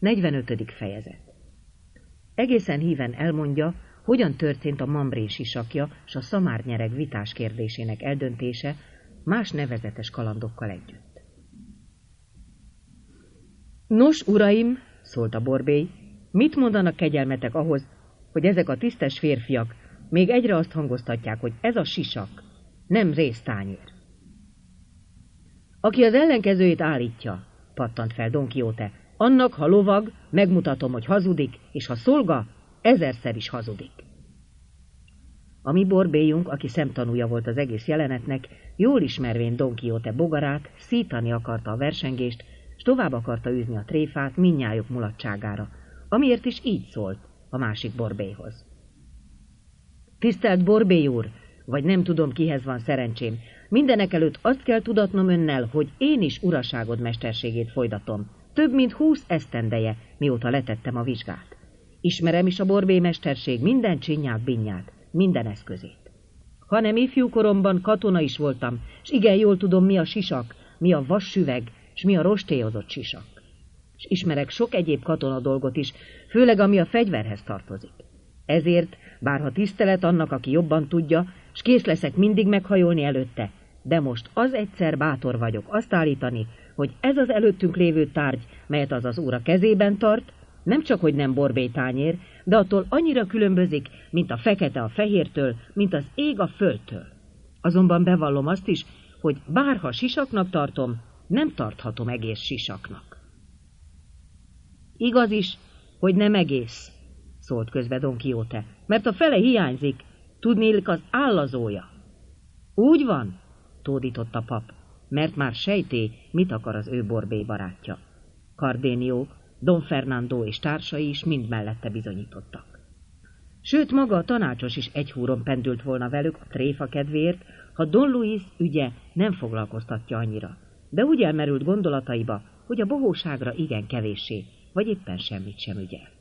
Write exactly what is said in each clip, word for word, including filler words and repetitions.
negyvenötödik fejezet. Egészen híven elmondja, hogyan történt a Mambré sisakja s a szamárnyereg vitás kérdésének eldöntése más nevezetes kalandokkal együtt. Nos, uraim, szólt a borbély, mit mondanak kegyelmetek ahhoz, hogy ezek a tisztes férfiak még egyre azt hangoztatják, hogy ez a sisak nem résztányér. Aki az ellenkezőjét állítja, pattant fel Don Quixote, annak, ha lovag, megmutatom, hogy hazudik, és ha szolga, ezerszer is hazudik. A mi borbélyunk, aki szemtanúja volt az egész jelenetnek, jól ismervén Don Quixote bogarát, szítani akarta a versengést, s tovább akarta űzni a tréfát mindnyájuk mulatságára, amiért is így szólt a másik borbélyhoz. Tisztelt borbély úr, vagy nem tudom, kihez van szerencsém, mindenekelőtt azt kell tudatnom önnel, hogy én is uraságod mesterségét folytatom, több mint húsz esztendeje, mióta letettem a vizsgát. Ismerem is a borbély mesterség minden csinyát, binnyát, minden eszközét. Hanem ifjú koromban katona is voltam, s igen jól tudom, mi a sisak, mi a vassüveg, s mi a rostélyozott sisak. És ismerek sok egyéb katona dolgot is, főleg ami a fegyverhez tartozik. Ezért, bárha tisztelet annak, aki jobban tudja, s kész leszek mindig meghajolni előtte, de most az egyszer bátor vagyok azt állítani, hogy ez az előttünk lévő tárgy, melyet az az úr a kezében tart, nem csak hogy nem borbélytányér, de attól annyira különbözik, mint a fekete a fehértől, mint az ég a földtől. Azonban bevallom azt is, hogy bárha sisaknak tartom, nem tarthatom egész sisaknak. Igaz is, hogy nem egész, szólt közbe Don Quixote, mert a fele hiányzik, tudnélik az állazója. Úgy van, tódított a pap, mert már sejté, mit akar az ő borbély barátja. Cardenio, Don Fernando és társai is mind mellette bizonyítottak. Sőt, maga a tanácsos is egy húron pendült volna velük a tréfa kedvéért, ha Don Luis ügye nem foglalkoztatja annyira, de úgy elmerült gondolataiba, hogy a bohóságra igen kevéssé, vagy éppen semmit sem ügyelt.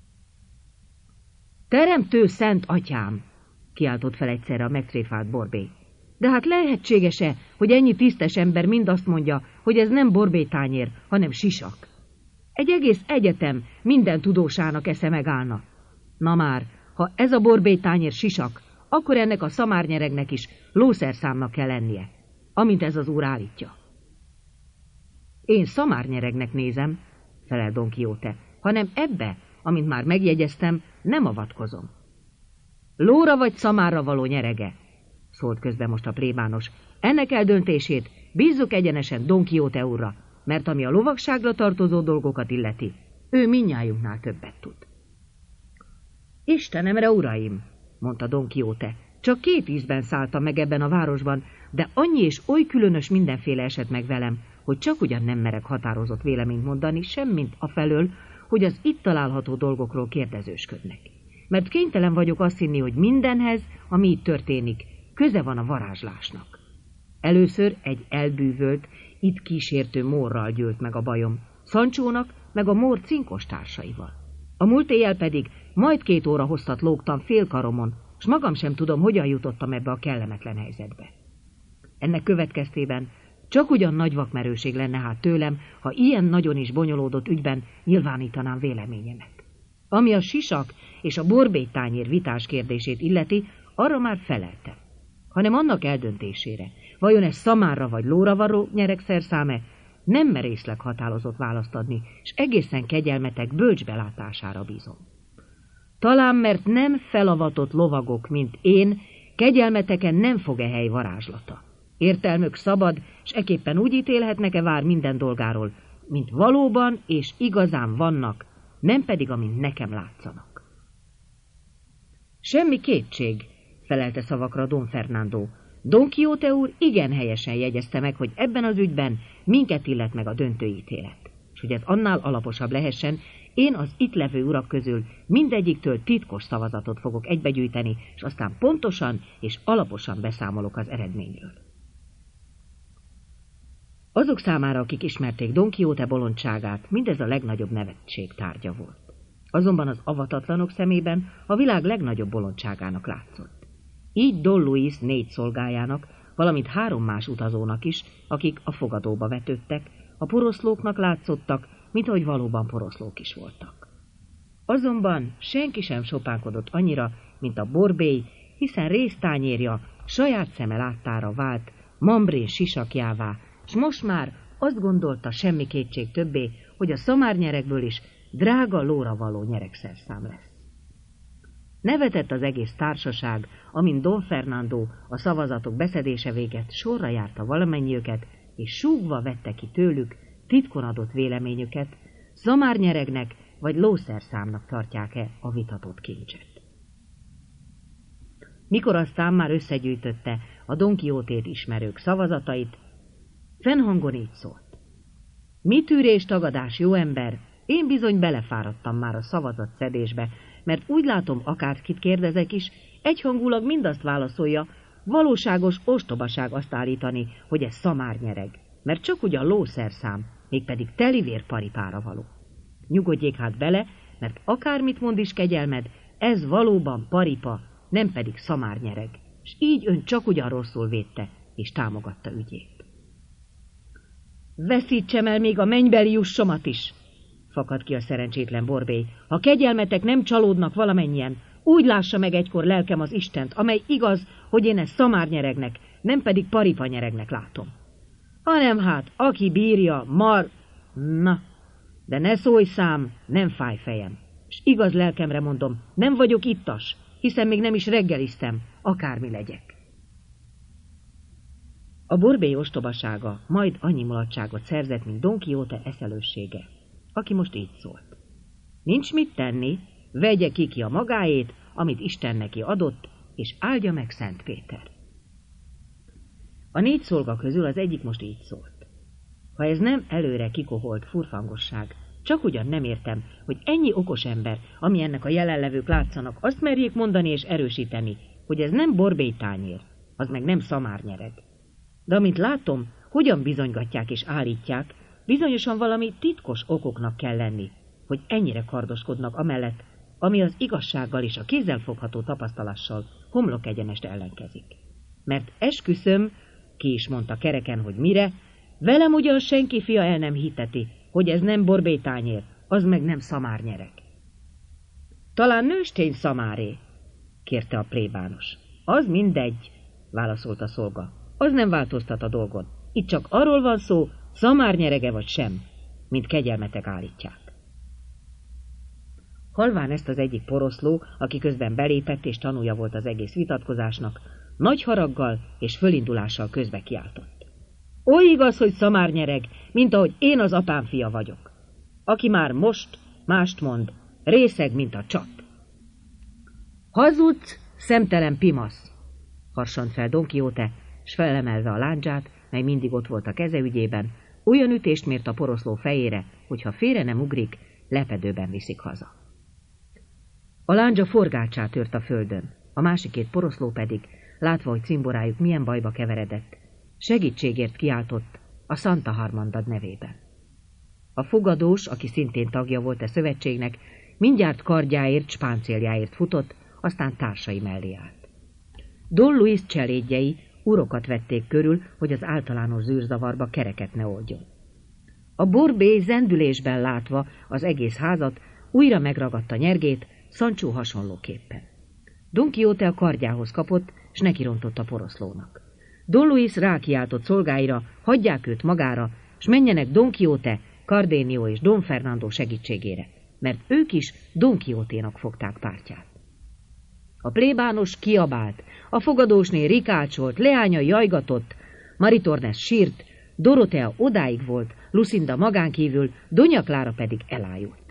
Teremtő szent atyám, kiáltott fel egyszerre a megtréfált borbély. De hát lehetséges-e, hogy ennyi tisztes ember mind azt mondja, hogy ez nem borbélytányér, hanem sisak? Egy egész egyetem minden tudósának esze megállna. Na már, ha ez a borbélytányér sisak, akkor ennek a szamárnyeregnek is lószerszámnak kell lennie, amint ez az úr állítja. Én szamárnyeregnek nézem, felel Don Quixote, hanem ebbe, amint már megjegyeztem, nem avatkozom. Lóra vagy szamárra való nyerege, szólt közbe most a plébános. Ennek eldöntését bízzuk egyenesen Don Quixote úrra, mert ami a lovagságra tartozó dolgokat illeti, ő mindnyájunknál többet tud. Istenemre, uraim, mondta Don Quixote, csak két ízben szálltam meg ebben a városban, de annyi és oly különös mindenféle esett meg velem, hogy csak ugyan nem merek határozott véleményt mondani, semmint afelől, hogy az itt található dolgokról kérdezősködnek. Mert kénytelen vagyok azt hinni, hogy mindenhez, ami itt történik, köze van a varázslásnak. Először egy elbűvölt, itt kísértő mórral győlt meg a bajom, Sanchónak meg a mór cinkos társaival. A múlt éjjel pedig majd két óra hosszat lógtam félkaromon, s magam sem tudom, hogyan jutottam ebbe a kellemetlen helyzetbe. Ennek következtében csak ugyan nagy vakmerőség lenne hát tőlem, ha ilyen nagyon is bonyolódott ügyben nyilvánítanám véleményemet. Ami a sisak és a borbélytányér vitás kérdését illeti, arra már feleltem. Hanem annak eldöntésére, vajon ez szamárra vagy lóra való nyeregszerszáme, nem merészleg határozott választ adni, és egészen kegyelmetek bölcs belátására bízom. Talán mert nem felavatott lovagok, mint én, kegyelmeteken nem fog-e hely varázslata. Értelmük szabad, s eképpen úgy ítélhetnek-e vár minden dolgáról, mint valóban és igazán vannak, nem pedig, amint nekem látszanak. Semmi kétség, felelte szavakra Don Fernando. Don Quixote úr igen helyesen jegyezte meg, hogy ebben az ügyben minket illet meg a döntő ítélet. És hogy ez annál alaposabb lehessen, én az itt levő urak közül mindegyiktől titkos szavazatot fogok egybegyűjteni, és aztán pontosan és alaposan beszámolok az eredményről. Azok számára, akik ismerték Don Quixote bolondságát, mindez a legnagyobb nevetség tárgya volt. Azonban az avatatlanok szemében a világ legnagyobb bolondságának látszott. Így Don Luis négy szolgájának, valamint három más utazónak is, akik a fogadóba vetődtek, a poroszlóknak látszottak, mint ahogy valóban poroszlók is voltak. Azonban senki sem sopánkodott annyira, mint a borbély, hiszen résztányérja saját szeme láttára vált Mambrén sisakjává, s most már azt gondolta, semmi kétség többé, hogy a szamárnyerekből is drága lóra való nyeregszerszám lesz. Nevetett az egész társaság, amint Don Fernando a szavazatok beszedése véget sorra járta valamennyiöket, és súgva vette ki tőlük titkon adott véleményüket, szamárnyeregnek vagy lószerszámnak tartják-e a vitatott kincset. Mikor aztán már összegyűjtötte a Don Quixotét ismerők szavazatait, fennhangon így szólt: Mi tűrés tagadás, jó ember, én bizony belefáradtam már a szavazat szedésbe, mert úgy látom, akárkit kérdezek is, egyhangulag mindazt válaszolja, valóságos ostobaság azt állítani, hogy ez szamárnyereg, mert csak ugyan lószerszám, mégpedig telivér paripára való. Nyugodjék hát bele, mert akármit mond is kegyelmed, ez valóban paripa, nem pedig szamárnyereg, és így ön csak ugyan rosszul védte, és támogatta ügyét. Veszítsem el még a mennybeli jussomat is, fakad ki a szerencsétlen borbély. Ha kegyelmetek nem csalódnak valamennyien, úgy lássa meg egykor lelkem az Istent, amely igaz, hogy én ezt szamárnyeregnek, nem pedig paripanyeregnek látom. Hanem hát, aki bírja, mar... Na, de ne szólj szám, nem fáj fejem. És igaz lelkemre mondom, nem vagyok ittas, hiszen még nem is reggeliztem, akármi legyek. A borbély ostobasága majd annyi mulatságot szerzett, mint Don Quixote eszelőssége, aki most így szólt: Nincs mit tenni, vegye ki ki a magáét, amit Isten neki adott, és áldja meg Szent Péter. A négy szolga közül az egyik most így szólt: Ha ez nem előre kikoholt furfangosság, csak ugyan nem értem, hogy ennyi okos ember, ami ennek a jelenlevők látszanak, azt merjék mondani és erősíteni, hogy ez nem borbélytányér, az meg nem szamárnyereg. De amint látom, hogyan bizonygatják és állítják, bizonyosan valami titkos okoknak kell lenni, hogy ennyire kardoskodnak amellett, ami az igazsággal és a kézzelfogható tapasztalással homlok egyenest ellenkezik. Mert esküszöm, ki is mondta kereken, hogy mire, velem ugyan senki fia el nem hiteti, hogy ez nem borbélytányér, az meg nem szamárnyereg. Talán nőstény szamáré, kérte a plébános. Az mindegy, válaszolt a szolga. Az nem változtat a dolgon. Itt csak arról van szó, szamárnyerege vagy sem, mint kegyelmetek állítják. Halván ezt az egyik poroszló, aki közben belépett és tanúja volt az egész vitatkozásnak, nagy haraggal és fölindulással közbe kiáltott: Oly igaz, hogy szamárnyereg, mint ahogy én az apám fia vagyok. Aki már most mást mond, részeg, mint a csap. Hazudsz, szemtelen pimasz, harsant fel Don Quixote, s felemelve a lándzsát, mely mindig ott volt a keze ügyében, olyan ütést mért a poroszló fejére, hogy ha félre nem ugrik, lepedőben viszik haza. A lándzsa forgácsát tört a földön, a másik két poroszló pedig, látva, hogy cimborájuk milyen bajba keveredett, segítségért kiáltott a Santa Harmandad nevében. A fogadós, aki szintén tagja volt a szövetségnek, mindjárt kardjáért, s páncéljáért futott, aztán társai mellé állt. Don Luis cselédjei urokat vették körül, hogy az általános zűrzavarba kereket ne oldjon. A borbély zendülésben látva az egész házat, újra megragadta nyergét, Sancho hasonlóképpen. Don Quixote a kardjához kapott, s nekirontott a poroszlónak. Don Luis rákiáltott szolgáira, hagyják őt magára, s menjenek Don Quixote, Cardenio és Don Fernando segítségére, mert ők is Don Quixoténak fogták pártját. A plébános kiabált, a fogadósné rikácsolt, leánya jajgatott, Maritornes sírt, Dorotea odáig volt, Lucinda magán kívül, Doña Clara pedig elájult.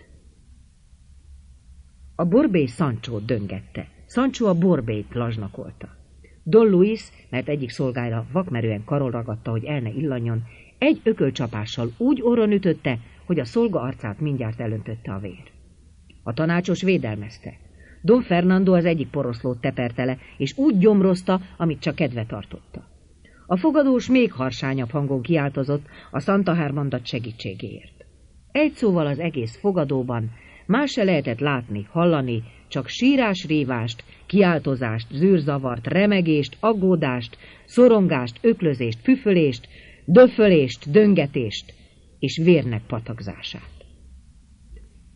A borbély Sanchót döngette, Sancho a borbélyt lazsnakolta. Don Luis, mert egyik szolgára vakmerően karon ragadta, hogy el ne illanjon, egy ökölcsapással úgy orron ütötte, hogy a szolga arcát mindjárt elöntötte a vér. A tanácsos védelmezte. Don Fernando az egyik poroszlót teperte le, és úgy gyomrozta, amit csak kedve tartotta. A fogadós még harsányabb hangon kiáltozott a Santa Harmandad segítségéért. Egy szóval az egész fogadóban más se lehetett látni, hallani, csak sírás-rívást, kiáltozást, zűrzavart, remegést, aggódást, szorongást, öklözést, püfölést, döfölést, döngetést és vérnek patakzását.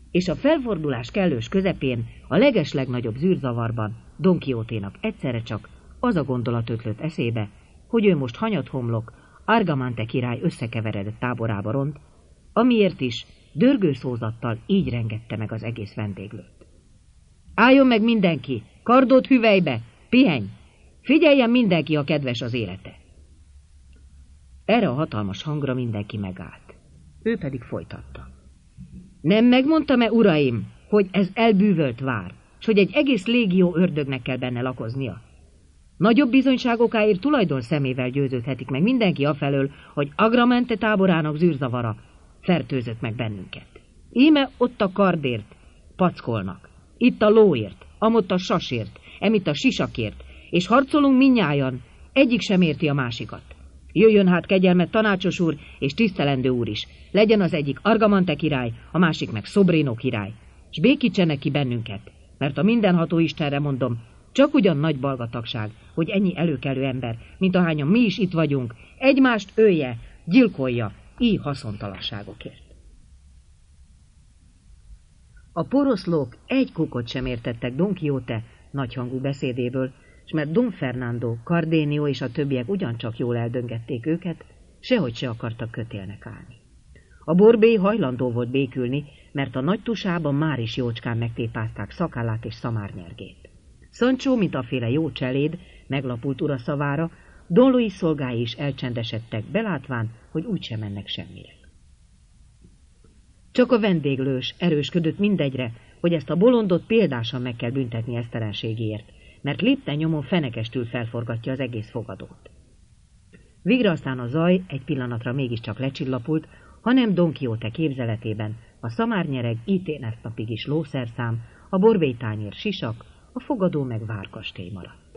És a felfordulás kellős közepén, a legeslegnagyobb zűrzavarban Don Quixoténak egyszerre csak az a gondolat ötlött eszébe, hogy ő most hanyathomlok, Argamante király összekeveredett táborába ront, amiért is dörgő szózattal így rengette meg az egész vendéglőt. Álljon meg mindenki, kardot hüvelybe, pihenj! Figyeljen mindenki, ha kedves az élete! Erre a hatalmas hangra mindenki megállt. Ő pedig folytatta. Nem megmondtam-e, uraim, hogy ez elbűvölt vár, s hogy egy egész légió ördögnek kell benne lakoznia? Nagyobb bizonyságokáért tulajdon szemével győződhetik meg mindenki afelől, hogy Argamante táborának zűrzavara fertőzött meg bennünket. Íme ott a kardért packolnak, itt a lóért, amott a sasért, emitt a sisakért, és harcolunk mindnyájan, egyik sem érti a másikat. Jöjjön hát kegyelmet, tanácsos úr és tisztelendő úr is, legyen az egyik Argamante király, a másik meg Sobrino király, s békítsenek ki bennünket, mert a mindenható Istenre mondom, csak ugyan nagy balgatagság, hogy ennyi előkelő ember, mint ahányan mi is itt vagyunk, egymást ölje, gyilkolja, így haszontalanságokért. A poroszlók egy kukot sem értettek Don Quixote nagyhangú beszédéből, s mert Don Fernando, Cardenio és a többiek ugyancsak jól eldöngették őket, sehogy se akartak kötélnek állni. A borbély hajlandó volt békülni, mert a nagy tusában már is jócskán megtépázták szakállát és szamárnyergét. Sancho, mint aféle jó cseléd, meglapult ura szavára, Don Luis szolgái is elcsendesedtek, belátván, hogy úgysem mennek semmire. Csak a vendéglős erősködött mindegyre, hogy ezt a bolondot példásan meg kell büntetni esztelenségéért, mert lépten nyomon fenekestül felforgatja az egész fogadót. Végre aztán a zaj egy pillanatra mégiscsak lecsillapult, hanem Don Quixote képzeletében a szamárnyereg íténes napig is lószerszám, a borbélytányér sisak, a fogadó meg várkastély maradt.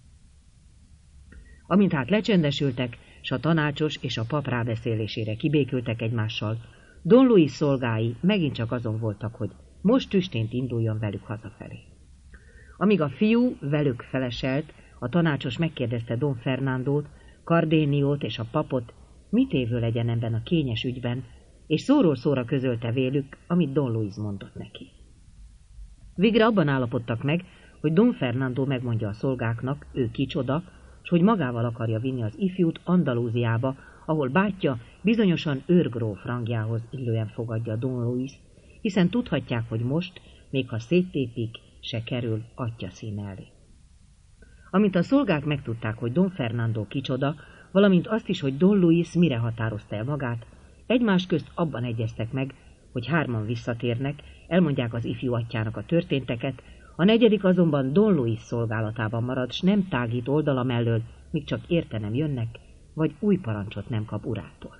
Amint hát lecsendesültek, s a tanácsos és a pap rábeszélésére kibékültek egymással, Don Luis szolgái megint csak azon voltak, hogy most tüstént induljon velük hazafelé. Amíg a fiú velük feleselt, a tanácsos megkérdezte Don Fernandót, Cardenio-t és a papot, mit évő legyen ebben a kényes ügyben, és szóról szóra közölte vélük, amit Don Luis mondott neki. Végre abban állapodtak meg, hogy Don Fernando megmondja a szolgáknak, ő kicsoda, s hogy magával akarja vinni az ifjút Andalúziába, ahol bátyja bizonyosan őrgróf rangjához illően fogadja Don Luis, hiszen tudhatják, hogy most, még ha széttépik, se kerül atya színe elé. Amint a szolgák megtudták, hogy Don Fernando kicsoda, valamint azt is, hogy Don Luis mire határozta el magát, egymás közt abban egyeztek meg, hogy hárman visszatérnek, elmondják az ifjú atyának a történteket, a negyedik azonban Don Luis szolgálatában marad, s nem tágít oldala mellől, míg csak érte nem jönnek, vagy új parancsot nem kap urától.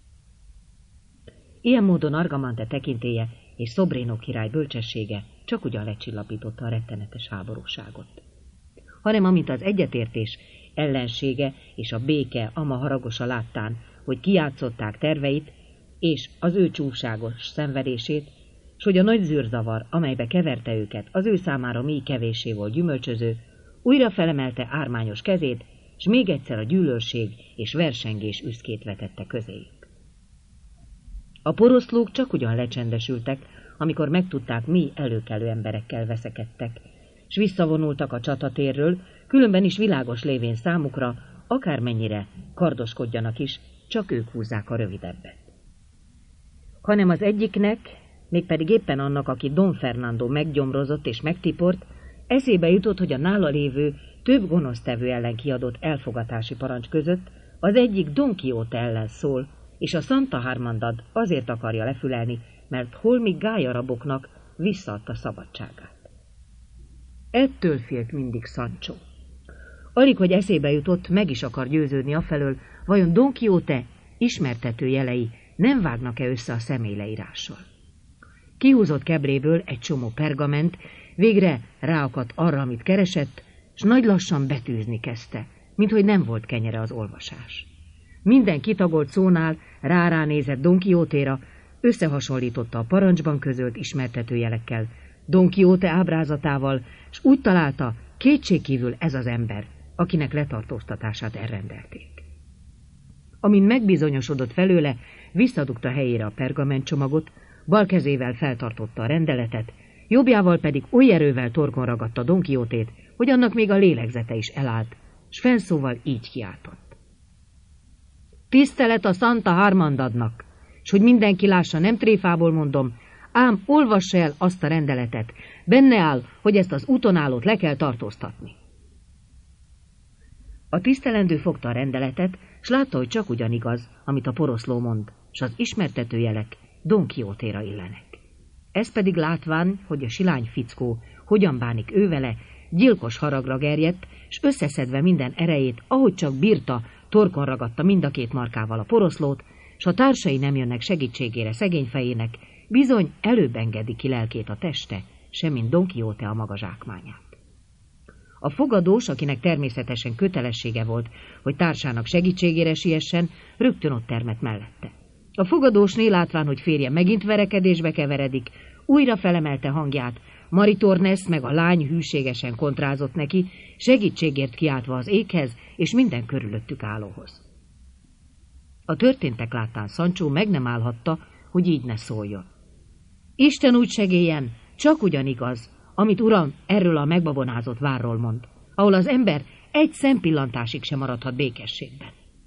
Ilyen módon Argamante tekintélye és Sobrino király bölcsessége csak ugyan lecsillapította a rettenetes háborúságot. Hanem amint az egyetértés ellensége és a béke ama haragosa láttán, hogy kijátszották terveit, és az ő csúságos szenvedését, s hogy a nagy zűrzavar, amelybe keverte őket, az ő számára mi kevéssé volt gyümölcsöző, újra felemelte ármányos kezét, s még egyszer a gyűlölség és versengés üszkét vetette közéjük. A poroszlók csak ugyan lecsendesültek, amikor megtudták, mi előkelő emberekkel veszekedtek, s visszavonultak a csatatérről, különben is világos lévén számukra, akármennyire kardoskodjanak is, csak ők húzzák a rövidebbet. Hanem az egyiknek, mégpedig éppen annak, aki Don Fernando meggyomrozott és megtiport, eszébe jutott, hogy a nála lévő, több gonosztevő ellen kiadott elfogatási parancs között az egyik Don Quixote ellen szól, és a Santa Hermandad azért akarja lefülelni, mert holmi gályaraboknak visszaadta szabadságát. Ettől félt mindig Sancho. Alig, hogy eszébe jutott, meg is akar győződni afelől, vajon Don Quixote ismertető jelei nem vágnak-e össze a személyleírással. Kihúzott kebréből egy csomó pergament, végre ráakadt arra, amit keresett, s nagy lassan betűzni kezdte, minthogy nem volt kenyere az olvasás. Minden kitagolt szónál rá-rá nézett Don Quixotéra, összehasonlította a parancsban közölt ismertető jelekkel, Don Quixote ábrázatával, s úgy találta, kétségkívül ez az ember, akinek letartóztatását elrendelték. Amint megbizonyosodott felőle, visszadugta helyére a pergamentcsomagot, bal kezével feltartotta a rendeletet, jobbjával pedig oly erővel torkon ragadta Don Quixotét, hogy annak még a lélegzete is elállt, s fennszóval így kiáltott. Tisztelet a Santa Harmandadnak, s hogy mindenki lássa, nem tréfából mondom, ám olvassa el azt a rendeletet, benne áll, hogy ezt az útonállót le kell tartóztatni. A tisztelendő fogta a rendeletet, s látta, hogy csak ugyanigaz, amit a poroszló mond, s az ismertető jelek Don Quixotéra illenek. Ez pedig látván, hogy a silány fickó hogyan bánik ő vele, gyilkos haragra gerjedt, s összeszedve minden erejét, ahogy csak bírta, torkon ragadta mind a két markával a poroszlót, s a társai nem jönnek segítségére szegény fejének, bizony előbb engedi ki lelkét a teste, semmint Don Quixote a maga zsákmányát. A fogadós, akinek természetesen kötelessége volt, hogy társának segítségére siessen, rögtön ott termett mellette. A fogadósné látván, hogy férje megint verekedésbe keveredik, újra felemelte hangját, Maritornes meg a lány hűségesen kontrázott neki, segítségért kiáltva az éghez és minden körülöttük állóhoz. A történtek láttán Sancho meg nem állhatta, hogy így ne szóljon. Isten úgy segéljen, csak ugyanigaz, amit uram erről a megbabonázott várról mond, ahol az ember egy szempillantásig sem maradhat békességben.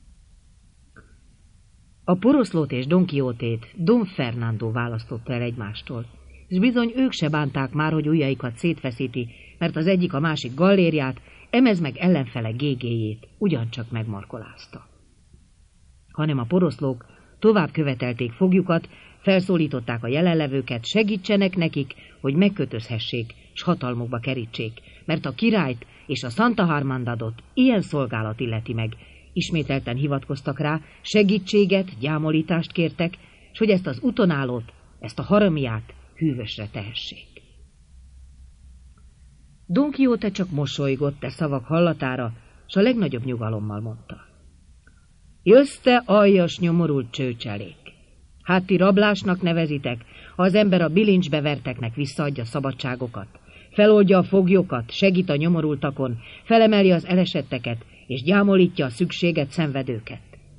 A poroszlót és Don Quixotét Don Fernando választotta el egymástól, és bizony ők se bánták már, hogy ujjaikat szétfeszíti, mert az egyik a másik gallérját, emez meg ellenfele gégéjét ugyancsak megmarkolázta. Hanem a poroszlók tovább követelték fogjukat, felszólították a jelenlevőket, segítsenek nekik, hogy megkötözhessék, s hatalmukba kerítsék, mert a királyt és a Santa Harmandadot ilyen szolgálat illeti meg. Ismételten hivatkoztak rá, segítséget, gyámolítást kértek, s hogy ezt az utonállót, ezt a haramiát hűvösre tehessék. Don Quixote csak mosolygott e szavak hallatára, s a legnagyobb nyugalommal mondta. Jössz te, aljas nyomorult csőcselék! Hát ti rablásnak nevezitek, ha az ember a bilincsbe verteknek visszaadja szabadságokat, feloldja a foglyokat, segít a nyomorultakon, felemeli az elesetteket, és gyámolítja a szükséget szenvedőket.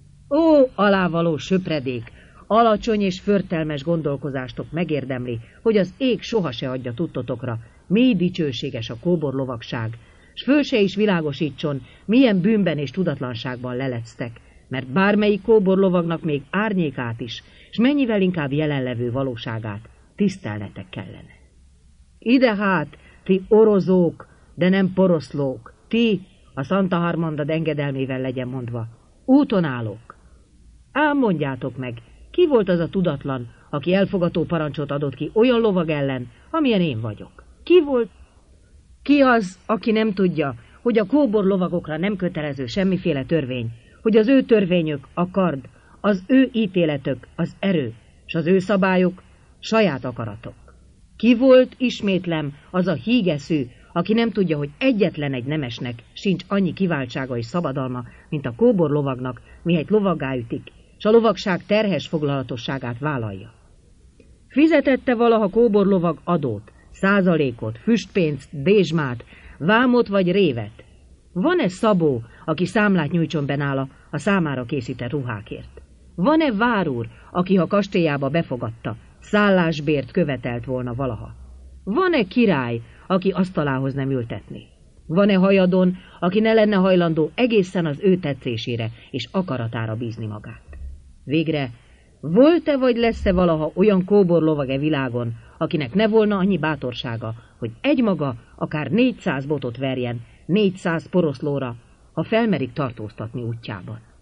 Ó, alávaló söpredék! Alacsony és förtelmes gondolkozástok megérdemli, hogy az ég soha se adja tudtotokra, mély dicsőséges a kóborlovagság, s föl se is világosítson, milyen bűnben és tudatlanságban lelectek, mert bármelyik kóborlovagnak még árnyékát is, s mennyivel inkább jelenlevő valóságát tisztelnetek kellene. Ide hát, ti orozók, de nem poroszlók, ti, a Santa Harmandad engedelmével legyen mondva, úton állók. Ám mondjátok meg, ki volt az a tudatlan, aki elfogató parancsot adott ki olyan lovag ellen, amilyen én vagyok? Ki volt? Ki az, aki nem tudja, hogy a kóbor lovagokra nem kötelező semmiféle törvény, hogy az ő törvényük a kard, az ő ítéletök az erő, s az ő szabályok saját akaratok? Ki volt, ismétlem, az a hígeszű, aki nem tudja, hogy egyetlen egy nemesnek sincs annyi kiváltsága és szabadalma, mint a kóbor lovagnak, mihelyt lovaggá ütik, s a lovagság terhes foglalatosságát vállalja? Fizetette valaha kóbor lovag adót, százalékot, füstpénzt, dézsmát, vámot vagy révet? Van-e szabó, aki számlát nyújtson be nála a számára készített ruhákért? Van-e várúr, aki ha kastélyába befogadta, szállásbért követelt volna valaha? Van-e király, aki asztalához nem ültetné? Van-e hajadon, aki ne lenne hajlandó egészen az ő tetszésére és akaratára bízni magát? Végre, volt-e vagy lesz-e valaha olyan kóbor lovag-e világon, akinek ne volna annyi bátorsága, hogy egymaga akár négyszáz botot verjen négyszáz poroszlóra, ha felmerik tartóztatni útjában?